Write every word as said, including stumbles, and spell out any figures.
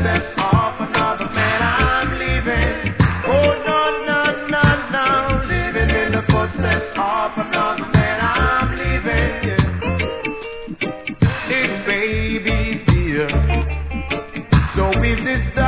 footsteps of another man I'm leaving. Oh no, no, no, no, living in the footsteps of another man I'm leaving. Yeah. It's baby dear. So is this the